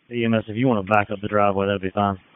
EMS, if you want to back up the driveway, that'd be fine.